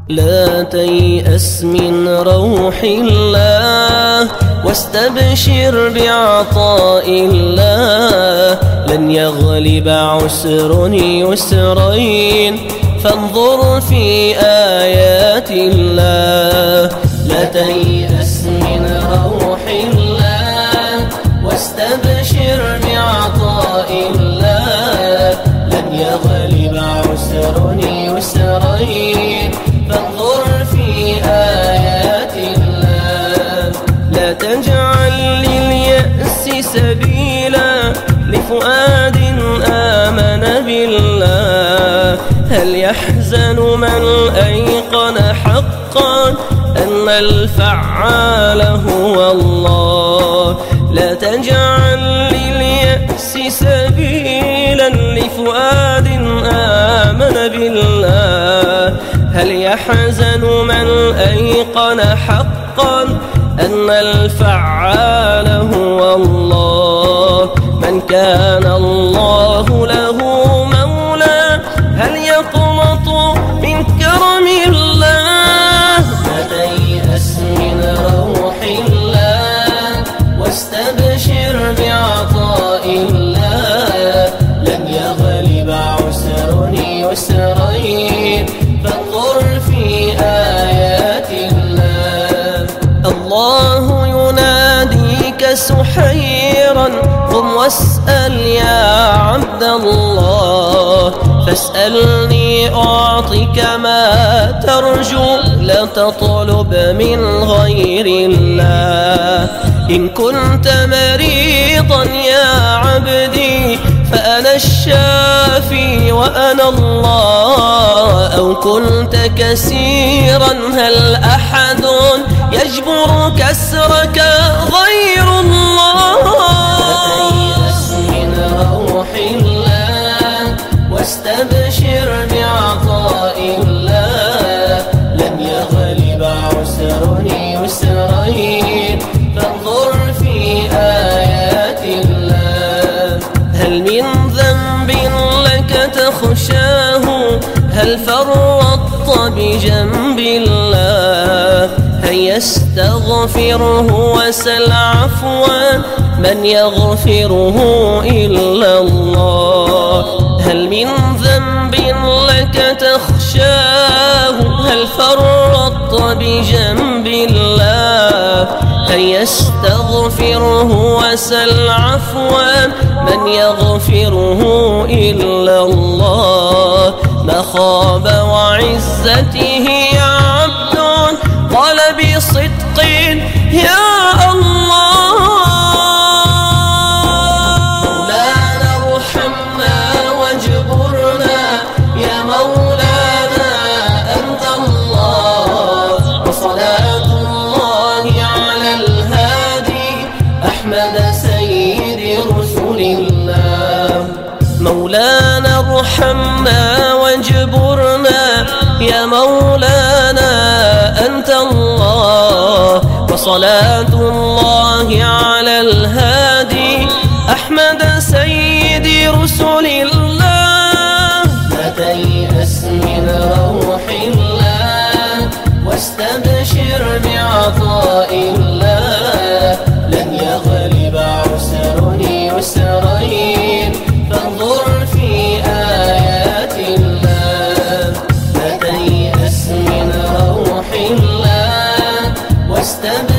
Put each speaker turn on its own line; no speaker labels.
لا تيأس من روح الله واستبشر بعطاء الله، لن يغلب عسر يسرين فانظر في آيات الله. لا تيأس من روح الله واستبشر بعطاء الله، لن يغلب عسر يسرين فانظر في آيات الله. لا تجعل لليأس سبيلا لفؤاد آمن بالله، هل يحزن من أيقن حقا أن الفعال هو الله. لا تجعل لليأس سبيلا لفؤاد آمن بالله، هل يحزن من أيقن حقا أن الفعال هو الله. من كان الله له مولى هل يقنط من كرم الله. لا تيأس من روح الله واستبشر بعطاء الله، لن يغلب عسر يسرين فانظر في آيات الله. الله يناديك سحيرا قم واسأل يا عبد الله، فاسألني أعطك ما ترجو لا تطلب من غير الله. إن كنت مريضا يا عبدي فأنا الشافي وأنا الله، أو كنت كسيرا هل أحد يجبر كسرك غير الله. لا تيأس من روح الله واستبشر بعطاء الله، لن يغلب عسر يسرين فانظر في آيات الله. هل من ذنب لك تخشاه هل فرطت بجنب الله، هيا استغفره وسل عفوا من يغفره إلا الله. هل من ذنب لك تخشاه هل فرطت بجنب الله، هيا استغفره وسل عفوا من يغفره إلا الله. ما خاب وعزته عبد قال بصدق يا الله. مولانا ارحمنا واجبرنا يا مولانا أنت الله، وصلاة الله على الهادي أحمد سيد رسول الله. مولانا ارحمنا واجبرنا يا مولانا أنت الله، وصلاة الله على الهادي أحمد سيد رسل الله. لا تيأس من روح الله واستبشر بعطاء الله، لن يغلب عسر يسرين فانظر في آيات الله. لا تيأس من روح الله واستبشر